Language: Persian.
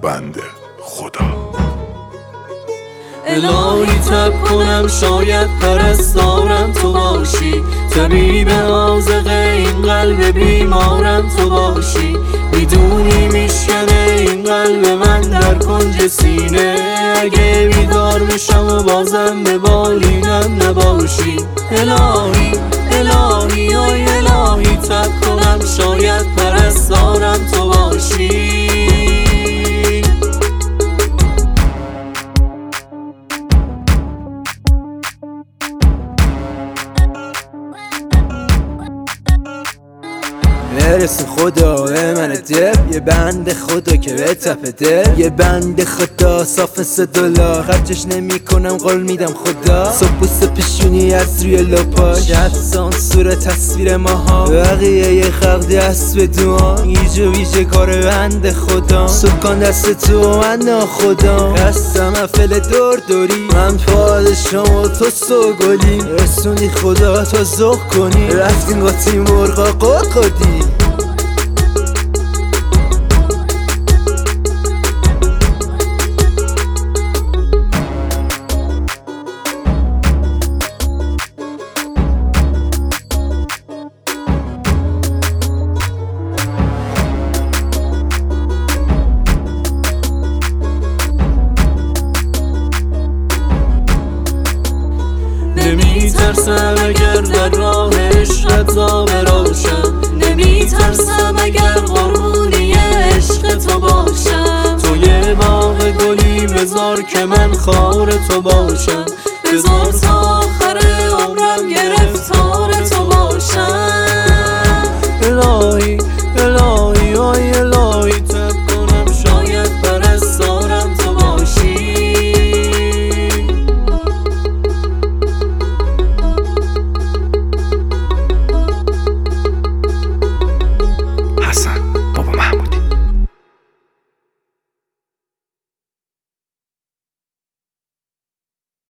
بنده خدا. الهی تب کنم شاید پرستارم تو باشی، طبیب حاذقه این قلب بیمارم تو باشی. میدونی میشکنه این قلب من در کنج سینه، اگه بیدار بشم و بازم به بالینم نباشی. الهی الهی آی الهی تب کنم شاید پرستارم تو باشی. برسون خدا به من دل، یه بند خدا که به تپ دل، یه بند خدا صاف $100 خرجش نمی کنم قول میدم خدا. صبح بوسه پیشونی از روی لپاش، حدسان صورت تصویر ماها، بقیه یه خلق دست به دعا، ایجو ویژه کار بند خدا. سکان دست تو من ناخدا، هستم افل دور دوری، من پادشام و تو سوگلی، رسونی خدا تا ذوق کنی، رفتین قاطی مرغا قدی. نمیترسم اگر در راه عشقت زاب روشم، نمیترسم اگر قربونی عشق تو باشم. تو یه باغ گلی بذار که من خار تو باشم، بذار تا